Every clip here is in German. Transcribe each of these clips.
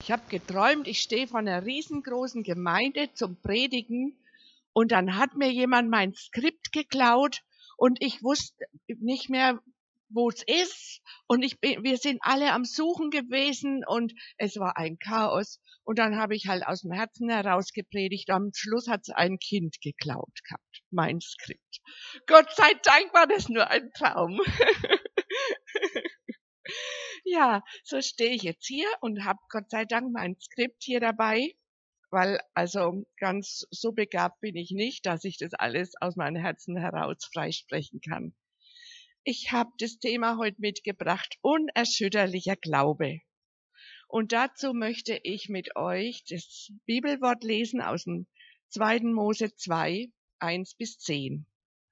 Ich habe geträumt, ich stehe vor einer riesengroßen Gemeinde zum Predigen und dann hat mir jemand mein Skript geklaut und ich wusste nicht mehr, wo es ist und wir sind alle am Suchen gewesen und es war ein Chaos und dann habe ich halt aus dem Herzen heraus gepredigt. Am Schluss hat es ein Kind geklaut gehabt, mein Skript. Gott sei Dank war das nur ein Traum. Ja, so stehe ich jetzt hier und habe Gott sei Dank mein Skript hier dabei, weil also ganz so begabt bin ich nicht, dass ich das alles aus meinem Herzen heraus freisprechen kann. Ich habe das Thema heute mitgebracht, unerschütterlicher Glaube. Und dazu möchte ich mit euch das Bibelwort lesen aus dem 2. Mose 2, 1-10.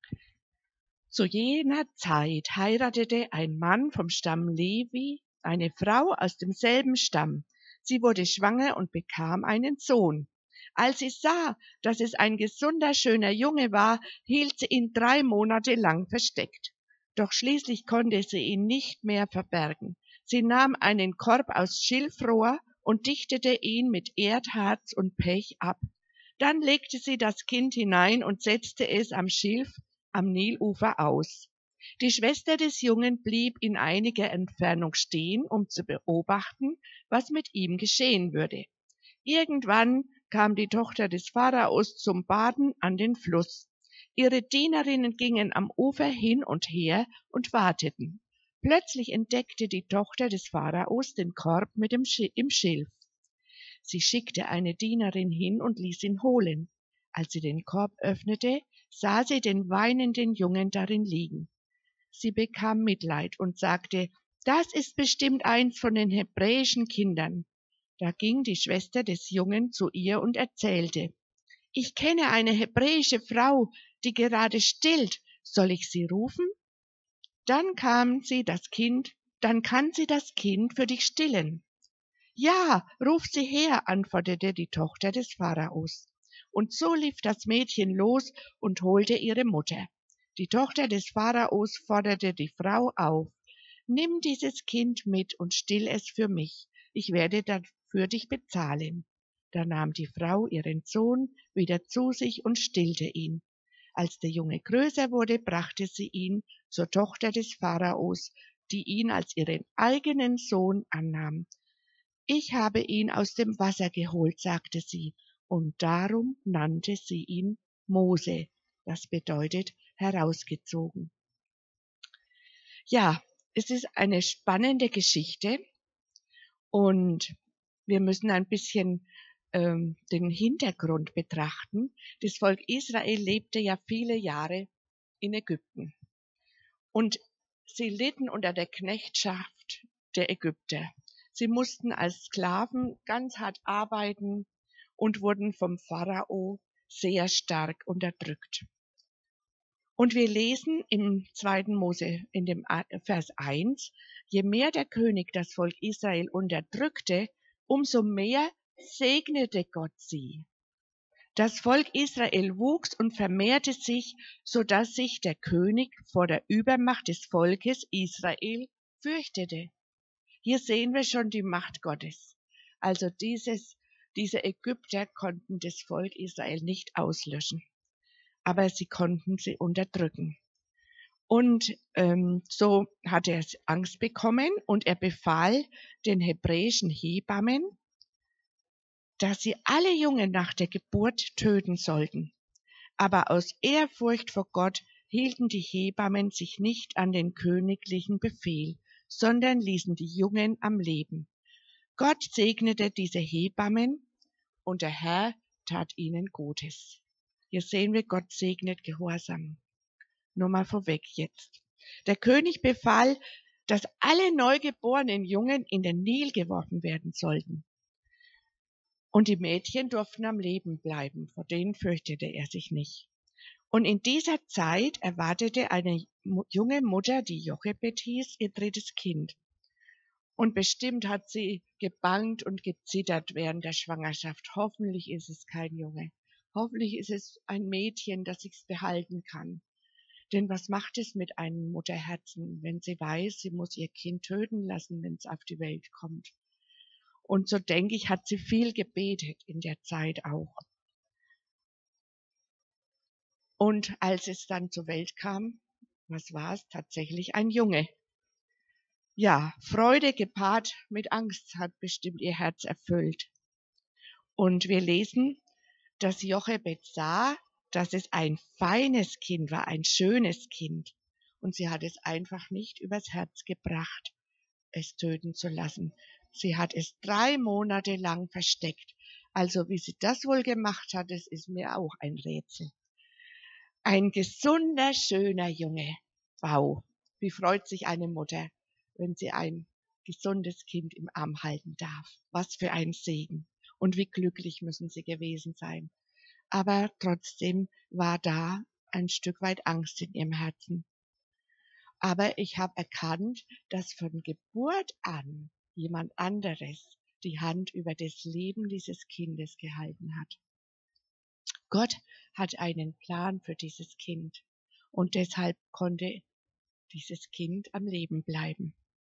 Zu jener Zeit heiratete ein Mann vom Stamm Levi eine Frau aus demselben Stamm. Sie wurde schwanger und bekam einen Sohn. Als sie sah, dass es ein gesunder, schöner Junge war, hielt sie ihn 3 Monate lang versteckt. Doch schließlich konnte sie ihn nicht mehr verbergen. Sie nahm einen Korb aus Schilfrohr und dichtete ihn mit Erdharz und Pech ab. Dann legte sie das Kind hinein und setzte es am Nilufer aus. Die Schwester des Jungen blieb in einiger Entfernung stehen, um zu beobachten, was mit ihm geschehen würde. Irgendwann kam die Tochter des Pharaos zum Baden an den Fluss. Ihre Dienerinnen gingen am Ufer hin und her und warteten. Plötzlich entdeckte die Tochter des Pharaos den Korb mit im Schilf. Sie schickte eine Dienerin hin und ließ ihn holen. Als sie den Korb öffnete, sah sie den weinenden Jungen darin liegen. Sie bekam Mitleid und sagte, das ist bestimmt eins von den hebräischen Kindern. Da ging die Schwester des Jungen zu ihr und erzählte, ich kenne eine hebräische Frau, die gerade stillt. Soll ich sie rufen? Dann kann sie das Kind für dich stillen. Ja, ruf sie her, antwortete die Tochter des Pharaos. Und so lief das Mädchen los und holte ihre Mutter. Die Tochter des Pharaos forderte die Frau auf. Nimm dieses Kind mit und still es für mich. Ich werde dafür dich bezahlen. Da nahm die Frau ihren Sohn wieder zu sich und stillte ihn. Als der Junge größer wurde, brachte sie ihn zur Tochter des Pharaos, die ihn als ihren eigenen Sohn annahm. Ich habe ihn aus dem Wasser geholt, sagte sie, und darum nannte sie ihn Mose. Das bedeutet herausgezogen. Ja, es ist eine spannende Geschichte und wir müssen ein bisschen den Hintergrund betrachten. Das Volk Israel lebte ja viele Jahre in Ägypten und sie litten unter der Knechtschaft der Ägypter. Sie mussten als Sklaven ganz hart arbeiten und wurden vom Pharao sehr stark unterdrückt. Und wir lesen im 2. Mose in dem Vers 1, je mehr der König das Volk Israel unterdrückte, umso mehr segnete Gott sie. Das Volk Israel wuchs und vermehrte sich, so dass sich der König vor der Übermacht des Volkes Israel fürchtete. Hier sehen wir schon die Macht Gottes. Also diese Ägypter konnten das Volk Israel nicht auslöschen, aber sie konnten sie unterdrücken. Und so hat er Angst bekommen und er befahl den hebräischen Hebammen, dass sie alle Jungen nach der Geburt töten sollten. Aber aus Ehrfurcht vor Gott hielten die Hebammen sich nicht an den königlichen Befehl, sondern ließen die Jungen am Leben. Gott segnete diese Hebammen und der Herr tat ihnen Gutes. Hier sehen wir, Gott segnet Gehorsam. Nur mal vorweg jetzt. Der König befahl, dass alle neugeborenen Jungen in den Nil geworfen werden sollten. Und die Mädchen durften am Leben bleiben, vor denen fürchtete er sich nicht. Und in dieser Zeit erwartete eine junge Mutter, die Jochebed hieß, ihr 3. Kind. Und bestimmt hat sie gebangt und gezittert während der Schwangerschaft. Hoffentlich ist es kein Junge. Hoffentlich ist es ein Mädchen, das sich's behalten kann. Denn was macht es mit einem Mutterherzen, wenn sie weiß, sie muss ihr Kind töten lassen, wenn es auf die Welt kommt? Und so denke ich, hat sie viel gebetet in der Zeit auch. Und als es dann zur Welt kam, was war es? Tatsächlich ein Junge. Ja, Freude gepaart mit Angst hat bestimmt ihr Herz erfüllt. Und wir lesen, dass Jochebed sah, dass es ein feines Kind war, ein schönes Kind. Und sie hat es einfach nicht übers Herz gebracht, es töten zu lassen. Sie hat es 3 Monate lang versteckt. Also wie sie das wohl gemacht hat, das ist mir auch ein Rätsel. Ein gesunder, schöner Junge. Wow, wie freut sich eine Mutter, wenn sie ein gesundes Kind im Arm halten darf. Was für ein Segen. Und wie glücklich müssen sie gewesen sein. Aber trotzdem war da ein Stück weit Angst in ihrem Herzen. Aber ich habe erkannt, dass von Geburt an jemand anderes die Hand über das Leben dieses Kindes gehalten hat. Gott hat einen Plan für dieses Kind und deshalb konnte dieses Kind am Leben bleiben.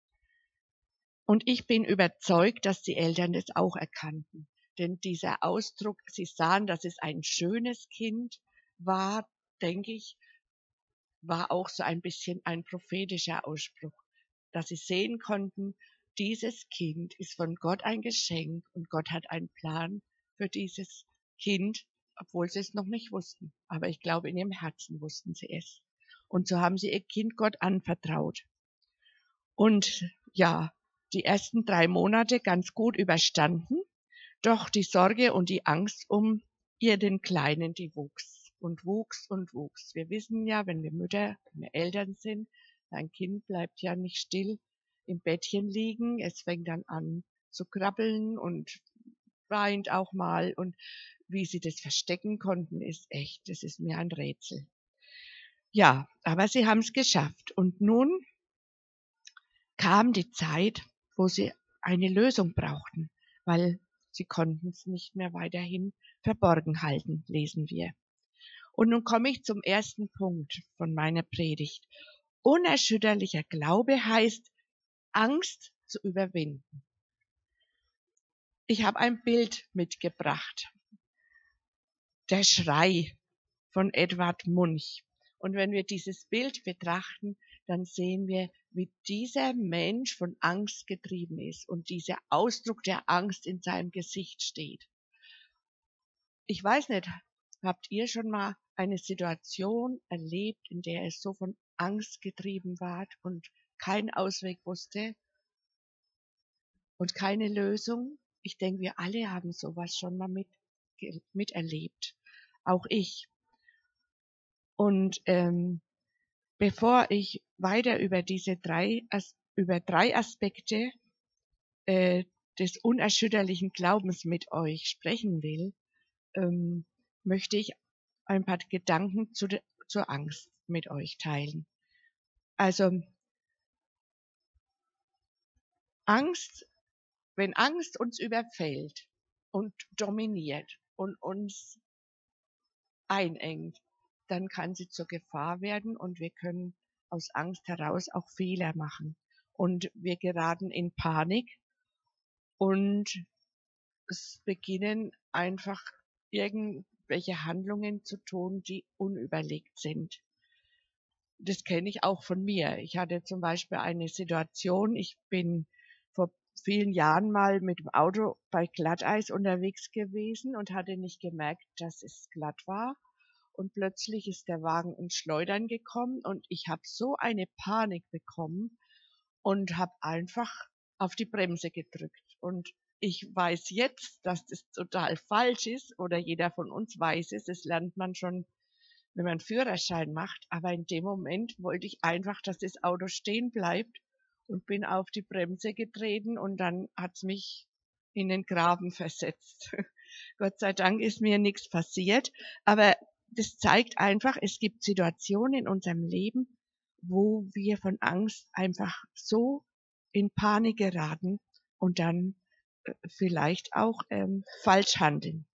Und ich bin überzeugt, dass die Eltern das auch erkannten. Denn dieser Ausdruck, sie sahen, dass es ein schönes Kind war, denke ich, war auch so ein bisschen ein prophetischer Ausspruch, dass sie sehen konnten, dieses Kind ist von Gott ein Geschenk und Gott hat einen Plan für dieses Kind, obwohl sie es noch nicht wussten. Aber ich glaube, in ihrem Herzen wussten sie es. Und so haben sie ihr Kind Gott anvertraut. Und ja, die ersten 3 Monate ganz gut überstanden. Doch die Sorge und die Angst um ihr den Kleinen, die wuchs und wuchs und wuchs. Wir wissen ja, wenn wir Mütter, wenn wir Eltern sind, ein Kind bleibt ja nicht still im Bettchen liegen. Es fängt dann an zu krabbeln und weint auch mal. Und wie sie das verstecken konnten, ist echt, das ist mir ein Rätsel. Ja, aber sie haben es geschafft. Und nun kam die Zeit, wo sie eine Lösung brauchten, weil sie konnten es nicht mehr weiterhin verborgen halten, lesen wir. Und nun komme ich zum ersten Punkt von meiner Predigt. Unerschütterlicher Glaube heißt, Angst zu überwinden. Ich habe ein Bild mitgebracht. Der Schrei von Edvard Munch. Und wenn wir dieses Bild betrachten, dann sehen wir, wie dieser Mensch von Angst getrieben ist und dieser Ausdruck der Angst in seinem Gesicht steht. Ich weiß nicht, habt ihr schon mal eine Situation erlebt, in der es so von Angst getrieben wart und keinen Ausweg wusste und keine Lösung? Ich denke, wir alle haben sowas schon mal miterlebt. Auch ich. Und bevor ich weiter über über 3 Aspekte äh, des unerschütterlichen Glaubens mit euch sprechen will, möchte ich ein paar Gedanken zur Angst mit euch teilen. Also Angst, wenn Angst uns überfällt und dominiert und uns einengt, dann kann sie zur Gefahr werden und wir können aus Angst heraus auch Fehler machen. Und wir geraten in Panik und es beginnen einfach irgendwelche Handlungen zu tun, die unüberlegt sind. Das kenne ich auch von mir. Ich hatte zum Beispiel eine Situation, ich bin vor vielen Jahren mal mit dem Auto bei Glatteis unterwegs gewesen und hatte nicht gemerkt, dass es glatt war. Und plötzlich ist der Wagen ins Schleudern gekommen und ich habe so eine Panik bekommen und habe einfach auf die Bremse gedrückt. Und ich weiß jetzt, dass das total falsch ist oder jeder von uns weiß es, das lernt man schon, wenn man einen Führerschein macht. Aber in dem Moment wollte ich einfach, dass das Auto stehen bleibt und bin auf die Bremse getreten und dann hat's mich in den Graben versetzt. Gott sei Dank ist mir nichts passiert, aber das zeigt einfach, es gibt Situationen in unserem Leben, wo wir von Angst einfach so in Panik geraten und dann vielleicht auch falsch handeln.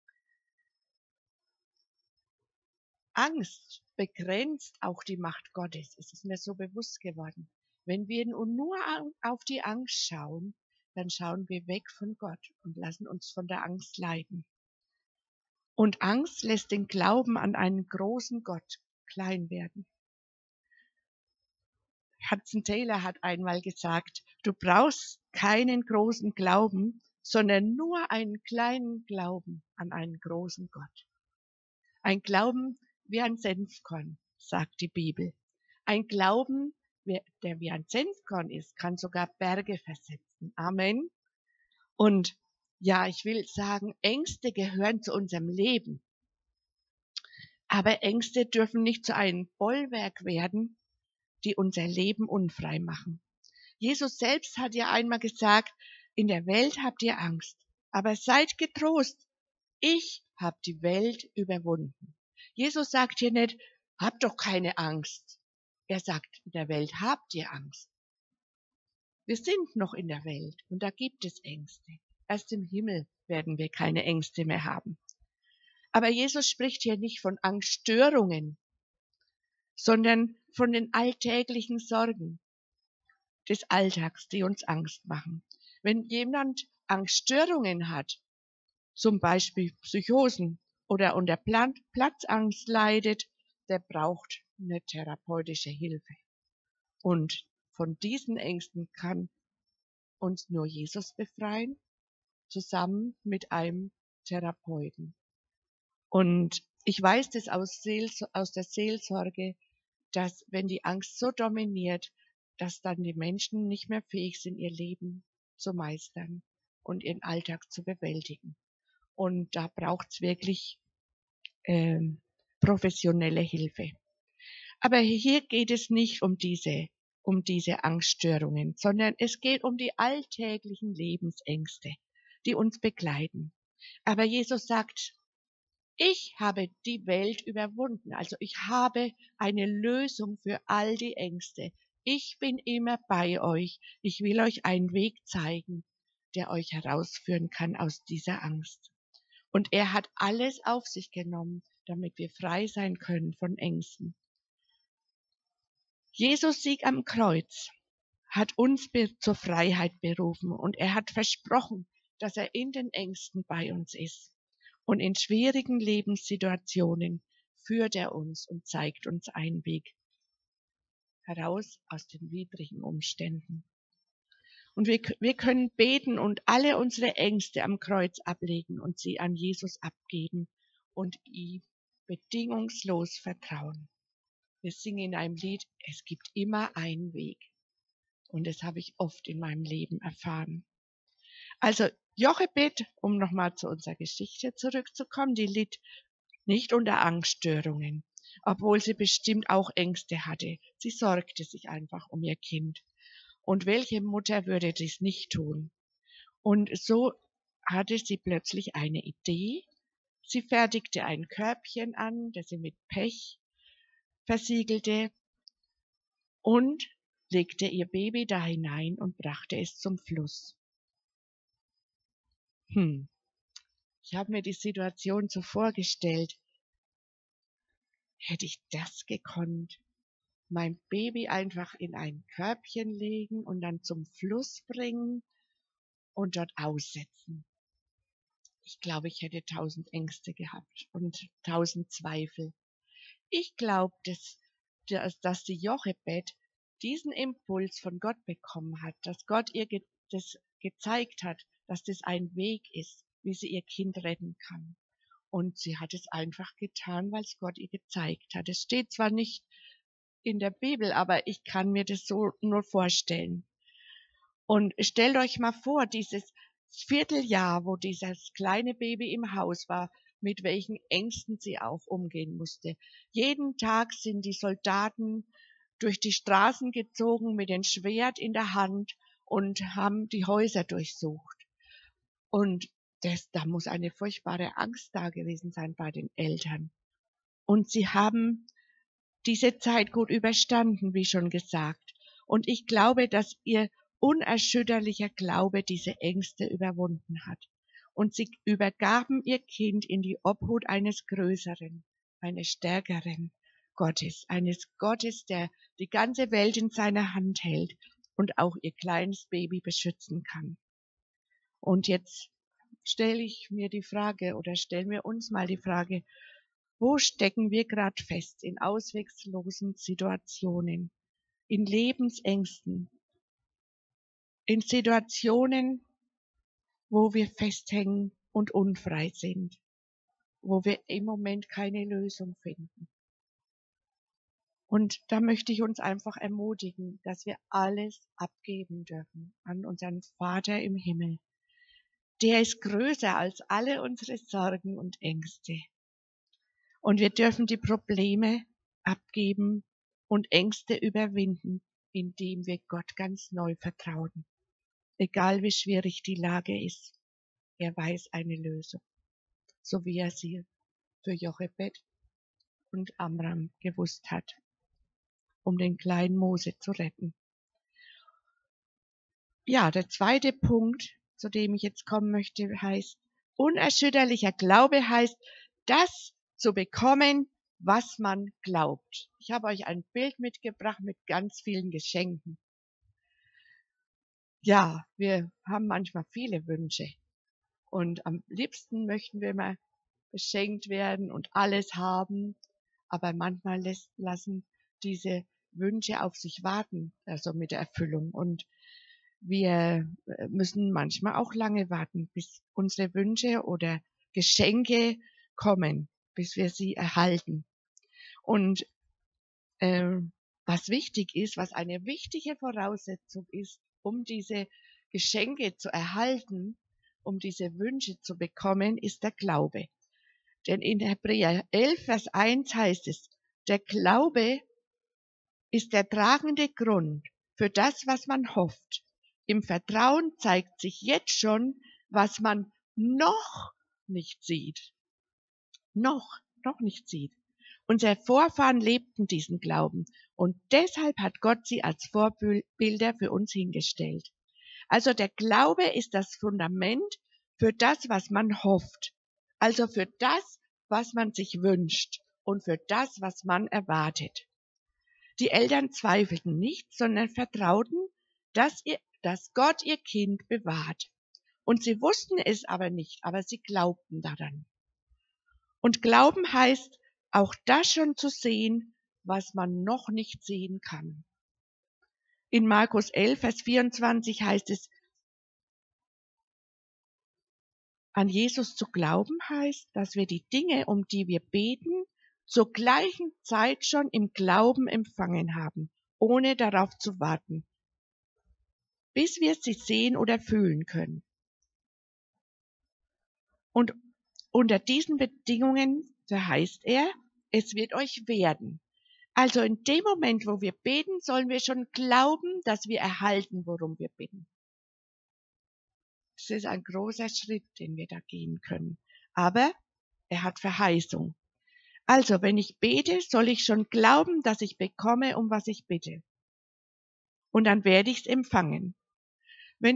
Angst begrenzt auch die Macht Gottes. Es ist mir so bewusst geworden. Wenn wir nur auf die Angst schauen, dann schauen wir weg von Gott und lassen uns von der Angst leiten. Und Angst lässt den Glauben an einen großen Gott klein werden. Hudson Taylor hat einmal gesagt, du brauchst keinen großen Glauben, sondern nur einen kleinen Glauben an einen großen Gott. Ein Glauben wie ein Senfkorn, sagt die Bibel. Ein Glauben, der wie ein Senfkorn ist, kann sogar Berge versetzen. Amen. Und ja, ich will sagen, Ängste gehören zu unserem Leben. Aber Ängste dürfen nicht zu einem Bollwerk werden, die unser Leben unfrei machen. Jesus selbst hat ja einmal gesagt, in der Welt habt ihr Angst, aber seid getrost, ich habe die Welt überwunden. Jesus sagt hier nicht, habt doch keine Angst. Er sagt, in der Welt habt ihr Angst. Wir sind noch in der Welt und da gibt es Ängste. Erst im Himmel werden wir keine Ängste mehr haben. Aber Jesus spricht hier nicht von Angststörungen, sondern von den alltäglichen Sorgen des Alltags, die uns Angst machen. Wenn jemand Angststörungen hat, zum Beispiel Psychosen oder unter Platzangst leidet, der braucht eine therapeutische Hilfe. Und von diesen Ängsten kann uns nur Jesus befreien, zusammen mit einem Therapeuten. Und ich weiß das aus der Seelsorge, dass wenn die Angst so dominiert, dass dann die Menschen nicht mehr fähig sind, ihr Leben zu meistern und ihren Alltag zu bewältigen. Und da braucht's wirklich professionelle Hilfe. Aber hier geht es nicht um diese Angststörungen, sondern es geht um die alltäglichen Lebensängste, die uns begleiten. Aber Jesus sagt, ich habe die Welt überwunden. Also ich habe eine Lösung für all die Ängste. Ich bin immer bei euch. Ich will euch einen Weg zeigen, der euch herausführen kann aus dieser Angst. Und er hat alles auf sich genommen, damit wir frei sein können von Ängsten. Jesus Sieg am Kreuz hat uns zur Freiheit berufen und er hat versprochen, dass er in den Ängsten bei uns ist. Und in schwierigen Lebenssituationen führt er uns und zeigt uns einen Weg heraus aus den widrigen Umständen. Und wir können beten und alle unsere Ängste am Kreuz ablegen und sie an Jesus abgeben und ihm bedingungslos vertrauen. Wir singen in einem Lied, es gibt immer einen Weg. Und das habe ich oft in meinem Leben erfahren. Also Jochebed, um nochmal zu unserer Geschichte zurückzukommen, die litt nicht unter Angststörungen, obwohl sie bestimmt auch Ängste hatte. Sie sorgte sich einfach um ihr Kind. Und welche Mutter würde dies nicht tun? Und so hatte sie plötzlich eine Idee. Sie fertigte ein Körbchen an, das sie mit Pech versiegelte und legte ihr Baby da hinein und brachte es zum Fluss. Ich habe mir die Situation so vorgestellt. Hätte ich das gekonnt? Mein Baby einfach in ein Körbchen legen und dann zum Fluss bringen und dort aussetzen. Ich glaube, ich hätte 1000 Ängste gehabt und 1000 Zweifel. Ich glaube, dass die Jochebed diesen Impuls von Gott bekommen hat, dass Gott ihr das gezeigt hat, dass das ein Weg ist, wie sie ihr Kind retten kann. Und sie hat es einfach getan, weil es Gott ihr gezeigt hat. Es steht zwar nicht in der Bibel, aber ich kann mir das so nur vorstellen. Und stellt euch mal vor, dieses Vierteljahr, wo dieses kleine Baby im Haus war, mit welchen Ängsten sie auch umgehen musste. Jeden Tag sind die Soldaten durch die Straßen gezogen mit dem Schwert in der Hand und haben die Häuser durchsucht. Und da muss eine furchtbare Angst da gewesen sein bei den Eltern. Und sie haben diese Zeit gut überstanden, wie schon gesagt. Und ich glaube, dass ihr unerschütterlicher Glaube diese Ängste überwunden hat. Und sie übergaben ihr Kind in die Obhut eines Größeren, eines Stärkeren Gottes, eines Gottes, der die ganze Welt in seiner Hand hält und auch ihr kleines Baby beschützen kann. Und jetzt stelle ich mir die Frage oder stellen wir uns mal die Frage, wo stecken wir gerade fest? In ausweglosen Situationen, in Lebensängsten, in Situationen, wo wir festhängen und unfrei sind, wo wir im Moment keine Lösung finden. Und da möchte ich uns einfach ermutigen, dass wir alles abgeben dürfen an unseren Vater im Himmel. Der ist größer als alle unsere Sorgen und Ängste. Und wir dürfen die Probleme abgeben und Ängste überwinden, indem wir Gott ganz neu vertrauen. Egal wie schwierig die Lage ist, er weiß eine Lösung, so wie er sie für Jochebed und Amram gewusst hat, um den kleinen Mose zu retten. Ja, der zweite Punkt, zu dem ich jetzt kommen möchte, heißt, unerschütterlicher Glaube heißt, das zu bekommen, was man glaubt. Ich habe euch ein Bild mitgebracht mit ganz vielen Geschenken. Ja, wir haben manchmal viele Wünsche und am liebsten möchten wir mal beschenkt werden und alles haben, aber manchmal lassen diese Wünsche auf sich warten, also mit der Erfüllung. Und wir müssen manchmal auch lange warten, bis unsere Wünsche oder Geschenke kommen, bis wir sie erhalten. Und was wichtig ist, was eine wichtige Voraussetzung ist, um diese Geschenke zu erhalten, um diese Wünsche zu bekommen, ist der Glaube. Denn in Hebräer 11, Vers 1 heißt es, der Glaube ist der tragende Grund für das, was man hofft. Im Vertrauen zeigt sich jetzt schon, was man noch nicht sieht. Noch nicht sieht. Unsere Vorfahren lebten diesen Glauben und deshalb hat Gott sie als Vorbilder für uns hingestellt. Also der Glaube ist das Fundament für das, was man hofft. Also für das, was man sich wünscht und für das, was man erwartet. Die Eltern zweifelten nicht, sondern vertrauten, dass Gott ihr Kind bewahrt. Und sie wussten es aber nicht, aber sie glaubten daran. Und Glauben heißt, auch das schon zu sehen, was man noch nicht sehen kann. In Markus 11, Vers 24 heißt es, an Jesus zu glauben heißt, dass wir die Dinge, um die wir beten, zur gleichen Zeit schon im Glauben empfangen haben, ohne darauf zu warten, bis wir sie sehen oder fühlen können. Und unter diesen Bedingungen verheißt er, es wird euch werden. Also in dem Moment, wo wir beten, sollen wir schon glauben, dass wir erhalten, worum wir bitten. Das ist ein großer Schritt, den wir da gehen können. Aber er hat Verheißung. Also, wenn ich bete, soll ich schon glauben, dass ich bekomme, um was ich bitte. Und dann werde ich es empfangen. Wenn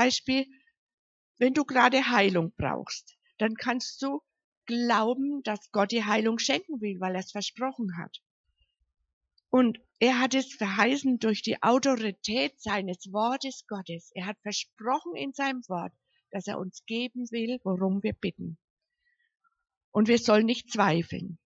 du gerade Heilung brauchst, dann kannst du glauben, dass Gott dir Heilung schenken will, weil er es versprochen hat. Und er hat es verheißen durch die Autorität seines Wortes Gottes. Er hat versprochen in seinem Wort, dass er uns geben will, worum wir bitten. Und wir sollen nicht zweifeln.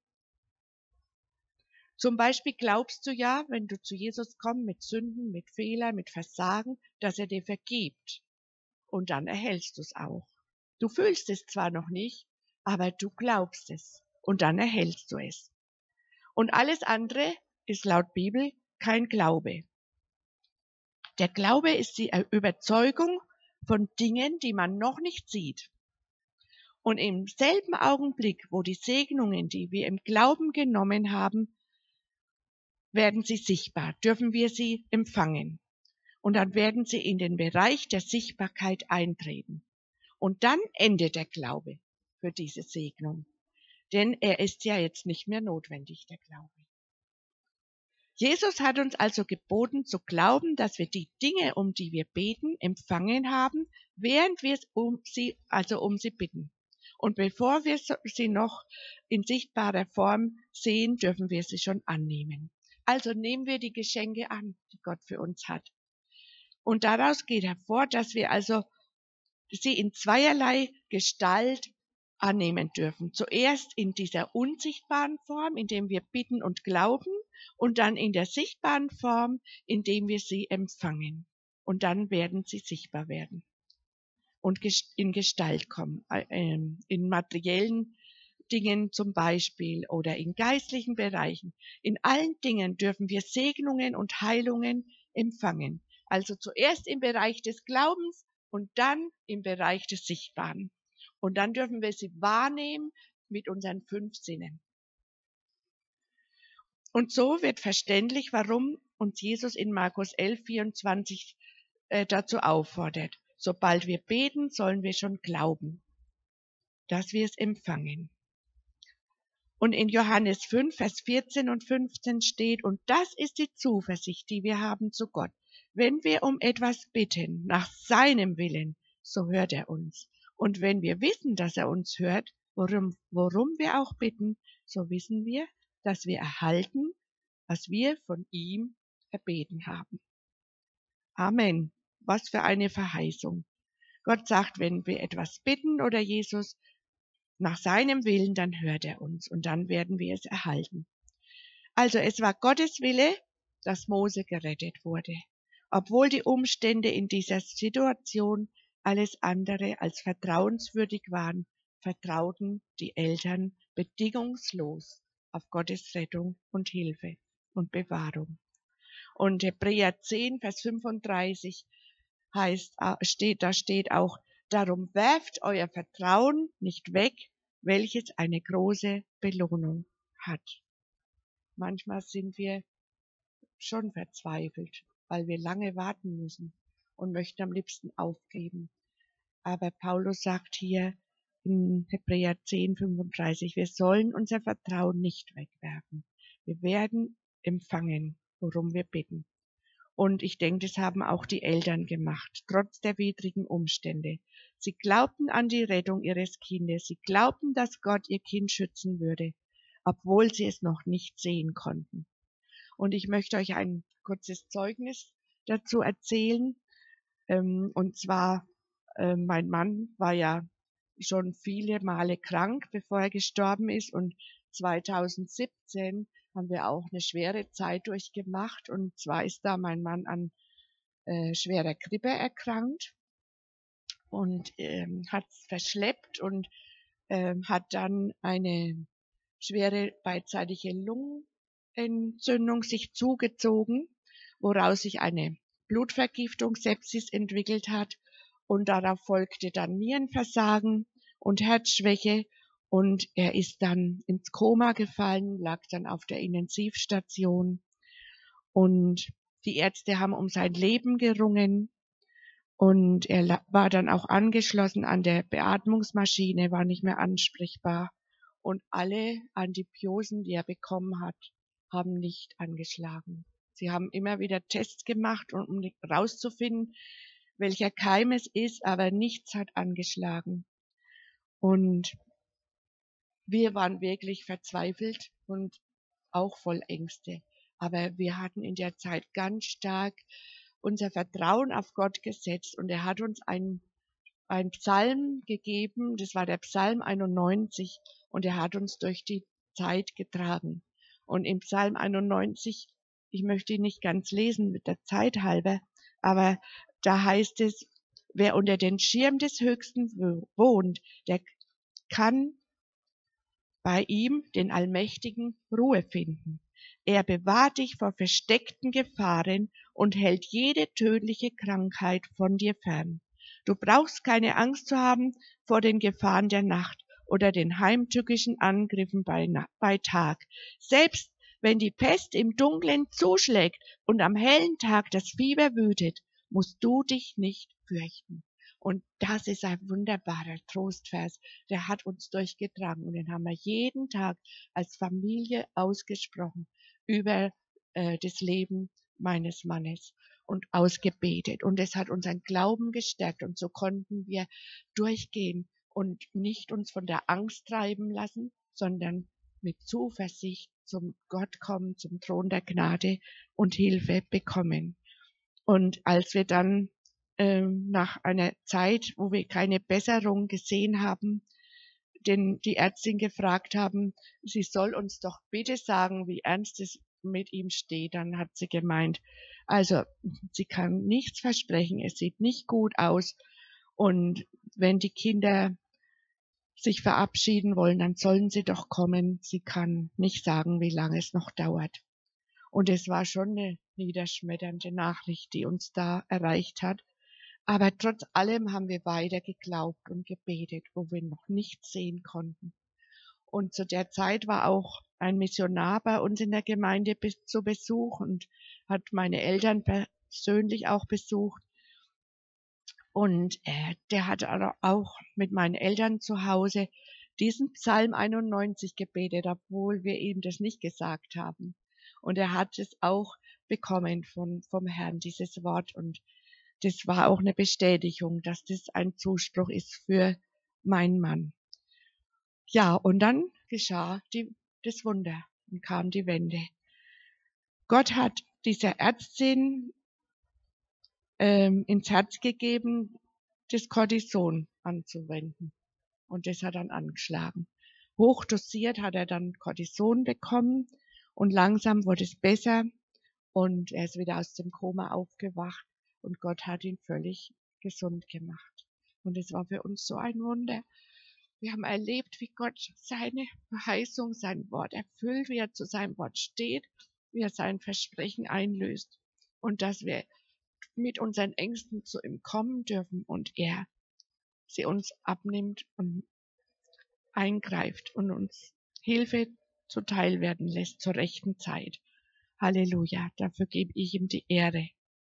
Zum Beispiel glaubst du ja, wenn du zu Jesus kommst mit Sünden, mit Fehlern, mit Versagen, dass er dir vergibt. Und dann erhältst du es auch. Du fühlst es zwar noch nicht, aber du glaubst es. Und dann erhältst du es. Und alles andere ist laut Bibel kein Glaube. Der Glaube ist die Überzeugung von Dingen, die man noch nicht sieht. Und im selben Augenblick, wo die Segnungen, die wir im Glauben genommen haben, werden sie sichtbar, dürfen wir sie empfangen. Und dann werden sie in den Bereich der Sichtbarkeit eintreten. Und dann endet der Glaube für diese Segnung. Denn er ist ja jetzt nicht mehr notwendig, der Glaube. Jesus hat uns also geboten zu glauben, dass wir die Dinge, um die wir beten, empfangen haben, während wir um sie bitten. Und bevor wir sie noch in sichtbarer Form sehen, dürfen wir sie schon annehmen. Also nehmen wir die Geschenke an, die Gott für uns hat. Und daraus geht hervor, dass wir also sie in zweierlei Gestalt annehmen dürfen. Zuerst in dieser unsichtbaren Form, indem wir bitten und glauben, und dann in der sichtbaren Form, indem wir sie empfangen. Und dann werden sie sichtbar werden und in Gestalt kommen, in materiellen Dingen zum Beispiel oder in geistlichen Bereichen. In allen Dingen dürfen wir Segnungen und Heilungen empfangen. Also zuerst im Bereich des Glaubens und dann im Bereich des Sichtbaren. Und dann dürfen wir sie wahrnehmen mit unseren 5 Sinnen. Und so wird verständlich, warum uns Jesus in Markus 11,24 dazu auffordert. Sobald wir beten, sollen wir schon glauben, dass wir es empfangen. Und in Johannes 5, Vers 14 und 15 steht, und das ist die Zuversicht, die wir haben zu Gott. Wenn wir um etwas bitten, nach seinem Willen, so hört er uns. Und wenn wir wissen, dass er uns hört, worum wir auch bitten, so wissen wir, dass wir erhalten, was wir von ihm erbeten haben. Amen. Was für eine Verheißung. Gott sagt, wenn wir etwas bitten oder Jesus nach seinem Willen, dann hört er uns und dann werden wir es erhalten. Also es war Gottes Wille, dass Mose gerettet wurde. Obwohl die Umstände in dieser Situation alles andere als vertrauenswürdig waren, vertrauten die Eltern bedingungslos auf Gottes Rettung und Hilfe und Bewahrung. Und Hebräer 10, Vers 35 da steht auch, darum werft euer Vertrauen nicht weg, welches eine große Belohnung hat. Manchmal sind wir schon verzweifelt, weil wir lange warten müssen und möchten am liebsten aufgeben. Aber Paulus sagt hier in Hebräer 10, 35, wir sollen unser Vertrauen nicht wegwerfen. Wir werden empfangen, worum wir bitten. Und ich denke, das haben auch die Eltern gemacht, trotz der widrigen Umstände. Sie glaubten an die Rettung ihres Kindes. Sie glaubten, dass Gott ihr Kind schützen würde, obwohl sie es noch nicht sehen konnten. Und ich möchte euch ein kurzes Zeugnis dazu erzählen. Und zwar, mein Mann war ja schon viele Male krank, bevor er gestorben ist. Und 2017 haben wir auch eine schwere Zeit durchgemacht. Und zwar ist da mein Mann an schwerer Grippe erkrankt und hat es verschleppt und hat dann eine schwere beidseitige Lungenentzündung sich zugezogen, woraus sich eine Blutvergiftung, Sepsis entwickelt hat und darauf folgte dann Nierenversagen und Herzschwäche und er ist dann ins Koma gefallen, lag dann auf der Intensivstation und die Ärzte haben um sein Leben gerungen und er war dann auch angeschlossen an der Beatmungsmaschine, war nicht mehr ansprechbar. Und alle Antibiotikaen, die er bekommen hat, haben nicht angeschlagen. Sie haben immer wieder Tests gemacht, um herauszufinden, welcher Keim es ist, aber nichts hat angeschlagen. Und wir waren wirklich verzweifelt und auch voll Ängste. Aber wir hatten in der Zeit ganz stark unser Vertrauen auf Gott gesetzt und er hat uns einen Psalm gegeben, das war der Psalm 91 und er hat uns durch die Zeit getragen. Und im Psalm 91, ich möchte ihn nicht ganz lesen mit der Zeit halber, aber da heißt es, wer unter den Schirm des Höchsten wohnt, der kann bei ihm, den Allmächtigen, Ruhe finden. Er bewahrt dich vor versteckten Gefahren und hält jede tödliche Krankheit von dir fern. Du brauchst keine Angst zu haben vor den Gefahren der Nacht oder den heimtückischen Angriffen bei Tag. Selbst wenn die Pest im Dunkeln zuschlägt und am hellen Tag das Fieber wütet, musst du dich nicht fürchten. Und das ist ein wunderbarer Trostvers. Der hat uns durchgetragen und den haben wir jeden Tag als Familie ausgesprochen über das Leben meines Mannes und ausgebetet. Und es hat unseren Glauben gestärkt und so konnten wir durchgehen und nicht uns von der Angst treiben lassen, sondern mit Zuversicht zum Gott kommen, zum Thron der Gnade und Hilfe bekommen. Und als wir dann nach einer Zeit, wo wir keine Besserung gesehen haben, die Ärztin gefragt haben, sie soll uns doch bitte sagen, wie ernst es mit ihm steht. Dann hat sie gemeint, also sie kann nichts versprechen, es sieht nicht gut aus. Und wenn die Kinder sich verabschieden wollen, dann sollen sie doch kommen. Sie kann nicht sagen, wie lange es noch dauert. Und es war schon eine niederschmetternde Nachricht, die uns da erreicht hat. Aber trotz allem haben wir weiter geglaubt und gebetet, wo wir noch nichts sehen konnten. Und zu der Zeit war auch ein Missionar bei uns in der Gemeinde zu Besuch und hat meine Eltern persönlich auch besucht. Und der hat auch mit meinen Eltern zu Hause diesen Psalm 91 gebetet, obwohl wir ihm das nicht gesagt haben. Und er hat es auch bekommen vom Herrn, dieses Wort. Und das war auch eine Bestätigung, dass das ein Zuspruch ist für meinen Mann. Ja, und dann geschah das Wunder und kam die Wende. Gott hat dieser Ärztin ins Herz gegeben, das Cortison anzuwenden. Und das hat dann angeschlagen. Hochdosiert hat er dann Cortison bekommen und langsam wurde es besser und er ist wieder aus dem Koma aufgewacht und Gott hat ihn völlig gesund gemacht. Und es war für uns so ein Wunder. Wir haben erlebt, wie Gott seine Verheißung, sein Wort erfüllt, wie er zu seinem Wort steht, wie er sein Versprechen einlöst und dass wir mit unseren Ängsten zu ihm kommen dürfen und er sie uns abnimmt und eingreift und uns Hilfe zuteil werden lässt zur rechten Zeit. Halleluja, dafür gebe ich ihm die Ehre.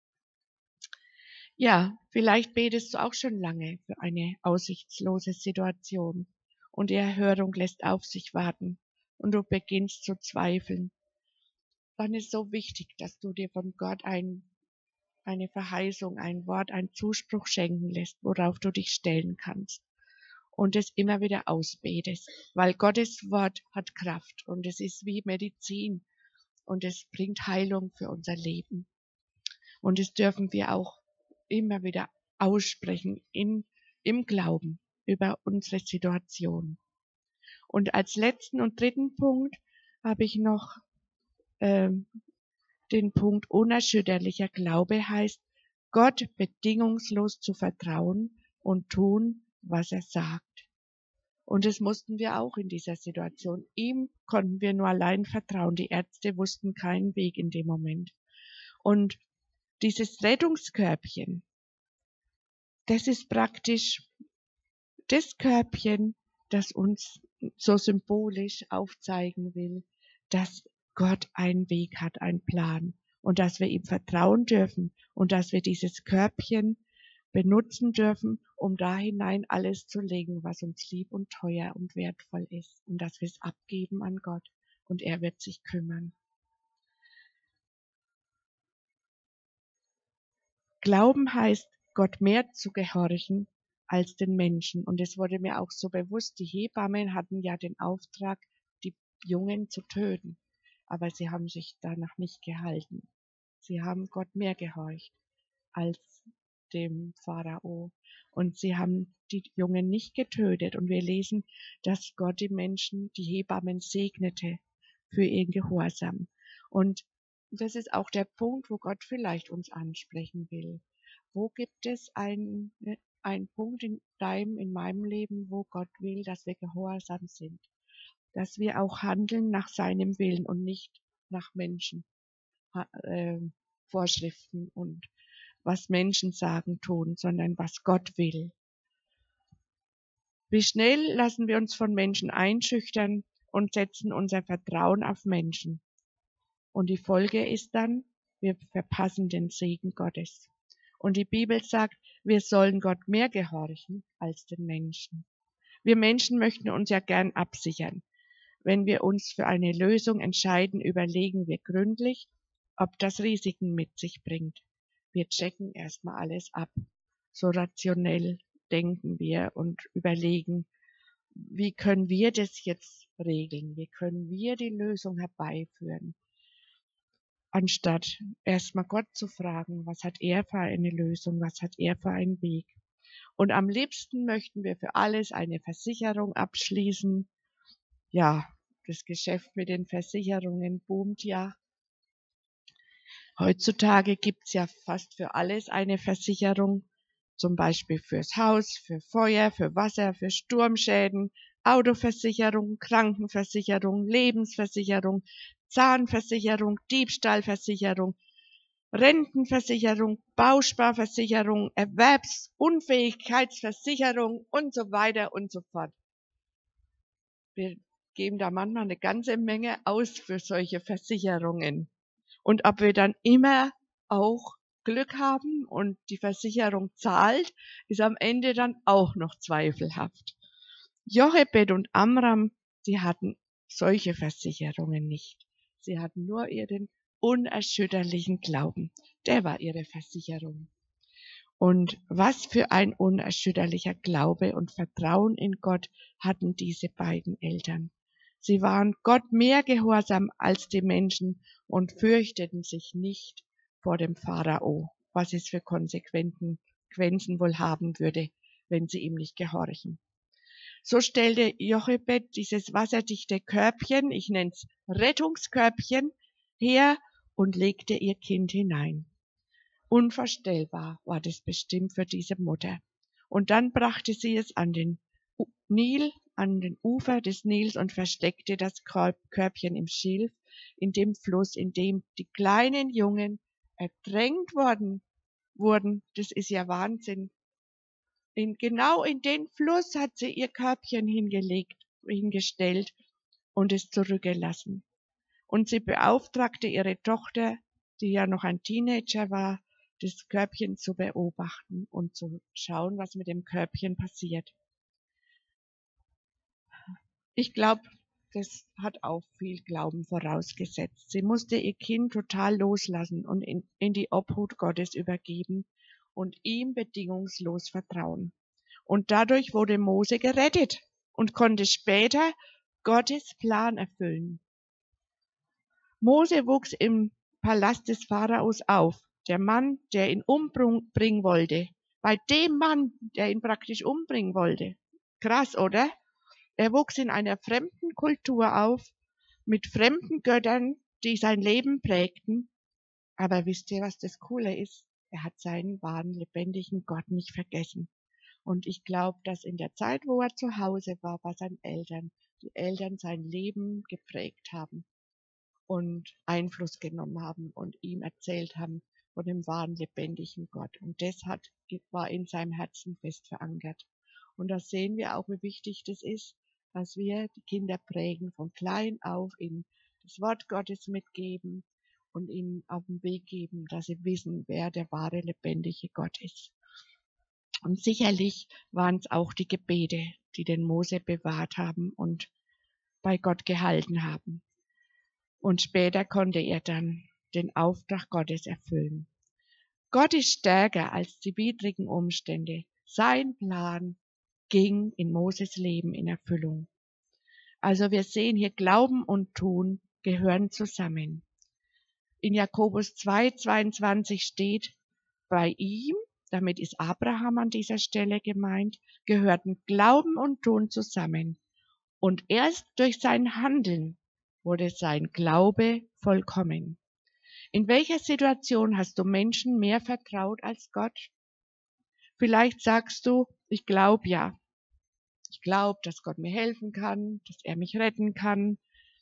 Ja, vielleicht betest du auch schon lange für eine aussichtslose Situation und die Erhörung lässt auf sich warten und du beginnst zu zweifeln. Dann ist so wichtig, dass du dir von Gott eine Verheißung, ein Wort, einen Zuspruch schenken lässt, worauf du dich stellen kannst und es immer wieder ausbetest, weil Gottes Wort hat Kraft und es ist wie Medizin und es bringt Heilung für unser Leben. Und das dürfen wir auch immer wieder aussprechen im Glauben über unsere Situation. Und als letzten und dritten Punkt habe ich noch den Punkt unerschütterlicher Glaube heißt, Gott bedingungslos zu vertrauen und tun, was er sagt. Und das mussten wir auch in dieser Situation. Ihm konnten wir nur allein vertrauen. Die Ärzte wussten keinen Weg in dem Moment. Und dieses Rettungskörbchen, das ist praktisch das Körbchen, das uns so symbolisch aufzeigen will, dass Gott einen Weg hat, einen Plan und dass wir ihm vertrauen dürfen und dass wir dieses Körbchen benutzen dürfen, um da hinein alles zu legen, was uns lieb und teuer und wertvoll ist und dass wir es abgeben an Gott und er wird sich kümmern. Glauben heißt, Gott mehr zu gehorchen als den Menschen. Und es wurde mir auch so bewusst, die Hebammen hatten ja den Auftrag, die Jungen zu töten. Aber sie haben sich danach nicht gehalten. Sie haben Gott mehr gehorcht als dem Pharao. Und sie haben die Jungen nicht getötet. Und wir lesen, dass Gott die Menschen, die Hebammen segnete für ihren Gehorsam. Und das ist auch der Punkt, wo Gott vielleicht uns ansprechen will. Wo gibt es einen Punkt in meinem Leben, wo Gott will, dass wir gehorsam sind? Dass wir auch handeln nach seinem Willen und nicht nach Menschen, Vorschriften und was Menschen sagen, tun, sondern was Gott will. Wie schnell lassen wir uns von Menschen einschüchtern und setzen unser Vertrauen auf Menschen. Und die Folge ist dann, wir verpassen den Segen Gottes. Und die Bibel sagt, wir sollen Gott mehr gehorchen als den Menschen. Wir Menschen möchten uns ja gern absichern. Wenn wir uns für eine Lösung entscheiden, überlegen wir gründlich, ob das Risiken mit sich bringt. Wir checken erstmal alles ab. So rationell denken wir und überlegen, wie können wir das jetzt regeln? Wie können wir die Lösung herbeiführen? anstatt erstmal Gott zu fragen, was hat er für eine Lösung, was hat er für einen Weg. Und am liebsten möchten wir für alles eine Versicherung abschließen. Ja, das Geschäft mit den Versicherungen boomt ja. Heutzutage gibt's ja fast für alles eine Versicherung, zum Beispiel fürs Haus, für Feuer, für Wasser, für Sturmschäden, Autoversicherung, Krankenversicherung, Lebensversicherung, Zahnversicherung, Diebstahlversicherung, Rentenversicherung, Bausparversicherung, Erwerbsunfähigkeitsversicherung und so weiter und so fort. Wir geben da manchmal eine ganze Menge aus für solche Versicherungen. Und ob wir dann immer auch Glück haben und die Versicherung zahlt, ist am Ende dann auch noch zweifelhaft. Jochebed und Amram, sie hatten solche Versicherungen nicht. Sie hatten nur ihren unerschütterlichen Glauben. Der war ihre Versicherung. Und was für ein unerschütterlicher Glaube und Vertrauen in Gott hatten diese beiden Eltern. Sie waren Gott mehr gehorsam als die Menschen und fürchteten sich nicht vor dem Pharao, was es für Konsequenzen wohl haben würde, wenn sie ihm nicht gehorchen. So stellte Jochebed dieses wasserdichte Körbchen, ich nenne es Rettungskörbchen, her und legte ihr Kind hinein. Unvorstellbar war das bestimmt für diese Mutter. Und dann brachte sie es an den Nil, an den Ufer des Nils und versteckte das Körbchen im Schilf, in dem Fluss, in dem die kleinen Jungen ertränkt wurden. Das ist ja Wahnsinn. Genau in den Fluss hat sie ihr Körbchen hingestellt und es zurückgelassen. Und sie beauftragte ihre Tochter, die ja noch ein Teenager war, das Körbchen zu beobachten und zu schauen, was mit dem Körbchen passiert. Ich glaube, das hat auch viel Glauben vorausgesetzt. Sie musste ihr Kind total loslassen und in die Obhut Gottes übergeben und ihm bedingungslos vertrauen. Und dadurch wurde Mose gerettet und konnte später Gottes Plan erfüllen. Mose wuchs im Palast des Pharaos auf. Der Mann, der ihn umbringen wollte, bei dem Mann, der ihn praktisch umbringen wollte. Krass, oder? Er wuchs in einer fremden Kultur auf, mit fremden Göttern, die sein Leben prägten. Aber wisst ihr, was das Coole ist? Er hat seinen wahren, lebendigen Gott nicht vergessen. Und ich glaube, dass in der Zeit, wo er zu Hause war, bei seinen Eltern, die Eltern sein Leben geprägt haben und Einfluss genommen haben und ihm erzählt haben von dem wahren, lebendigen Gott. Und das war in seinem Herzen fest verankert. Und da sehen wir auch, wie wichtig das ist, dass wir die Kinder prägen, von klein auf ihnen das Wort Gottes mitgeben und ihnen auf den Weg geben, dass sie wissen, wer der wahre, lebendige Gott ist. Und sicherlich waren es auch die Gebete, die den Mose bewahrt haben und bei Gott gehalten haben. Und später konnte er dann den Auftrag Gottes erfüllen. Gott ist stärker als die widrigen Umstände. Sein Plan ging in Moses Leben in Erfüllung. Also wir sehen hier, Glauben und Tun gehören zusammen. In Jakobus 2,22 steht, bei ihm, damit ist Abraham an dieser Stelle gemeint, gehörten Glauben und Tun zusammen. Und erst durch sein Handeln wurde sein Glaube vollkommen. In welcher Situation hast du Menschen mehr vertraut als Gott? Vielleicht sagst du, ich glaube ja. Ich glaube, dass Gott mir helfen kann, dass er mich retten kann,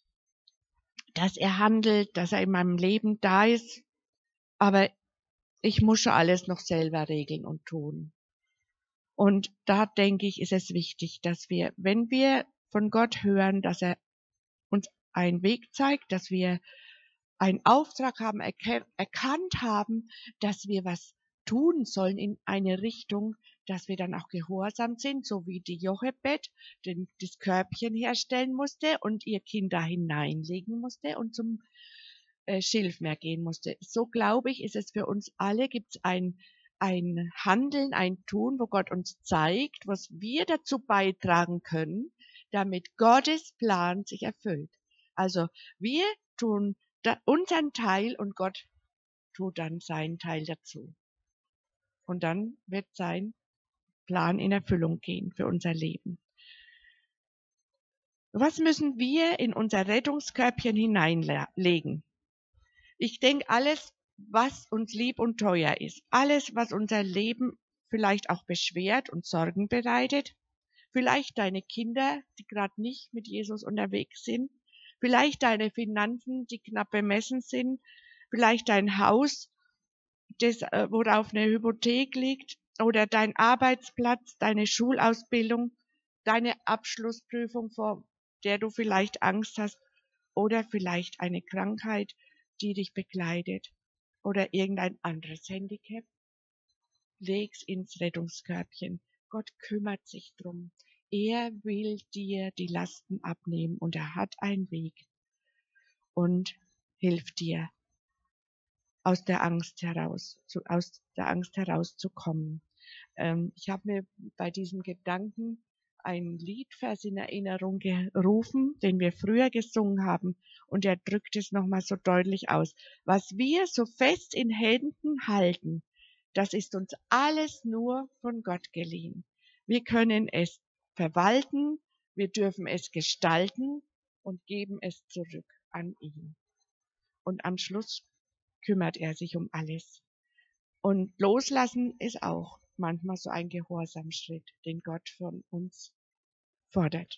dass er handelt, dass er in meinem Leben da ist. Aber ich muss schon alles noch selber regeln und tun. Und da denke ich, ist es wichtig, dass wir, wenn wir von Gott hören, dass er uns einen Weg zeigt, dass wir einen Auftrag haben, erkannt haben, dass wir was tun sollen in eine Richtung, dass wir dann auch gehorsam sind, so wie die Jochebed das Körbchen herstellen musste und ihr Kind da hineinlegen musste und zum Schilfmeer gehen musste. So glaube ich, ist es für uns alle, gibt es ein Handeln, ein Tun, wo Gott uns zeigt, was wir dazu beitragen können, damit Gottes Plan sich erfüllt. Also wir tun unseren Teil und Gott tut dann seinen Teil dazu. Und dann wird sein Plan in Erfüllung gehen für unser Leben. Was müssen wir in unser Rettungskörbchen hineinlegen? Ich denke, alles, was uns lieb und teuer ist, alles, was unser Leben vielleicht auch beschwert und Sorgen bereitet, vielleicht deine Kinder, die gerade nicht mit Jesus unterwegs sind, vielleicht deine Finanzen, die knapp bemessen sind, vielleicht dein Haus, worauf eine Hypothek liegt, oder dein Arbeitsplatz, deine Schulausbildung, deine Abschlussprüfung, vor der du vielleicht Angst hast, oder vielleicht eine Krankheit, die dich begleitet, oder irgendein anderes Handicap. Leg's ins Rettungskörbchen. Gott kümmert sich drum. Er will dir die Lasten abnehmen und er hat einen Weg und hilft dir, aus der Angst herauszukommen. Ich habe mir bei diesem Gedanken einen Liedvers in Erinnerung gerufen, den wir früher gesungen haben, und er drückt es nochmal so deutlich aus. Was wir so fest in Händen halten, das ist uns alles nur von Gott geliehen. Wir können es verwalten, wir dürfen es gestalten und geben es zurück an ihn. Und am Schluss kümmert er sich um alles. Und loslassen ist auch manchmal so ein Gehorsamschritt, den Gott von uns fordert.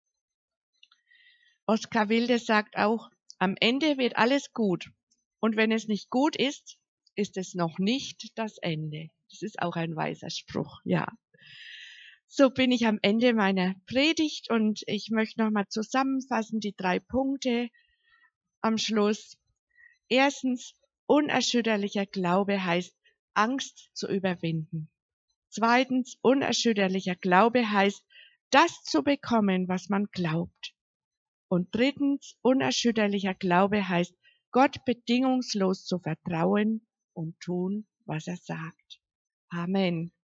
Oskar Wilde sagt auch, am Ende wird alles gut. Und wenn es nicht gut ist, ist es noch nicht das Ende. Das ist auch ein weiser Spruch, ja. So bin ich am Ende meiner Predigt und ich möchte nochmal zusammenfassen, die 3 Punkte am Schluss. Erstens, unerschütterlicher Glaube heißt, Angst zu überwinden. Zweitens, unerschütterlicher Glaube heißt, das zu bekommen, was man glaubt. Und drittens, unerschütterlicher Glaube heißt, Gott bedingungslos zu vertrauen und tun, was er sagt. Amen.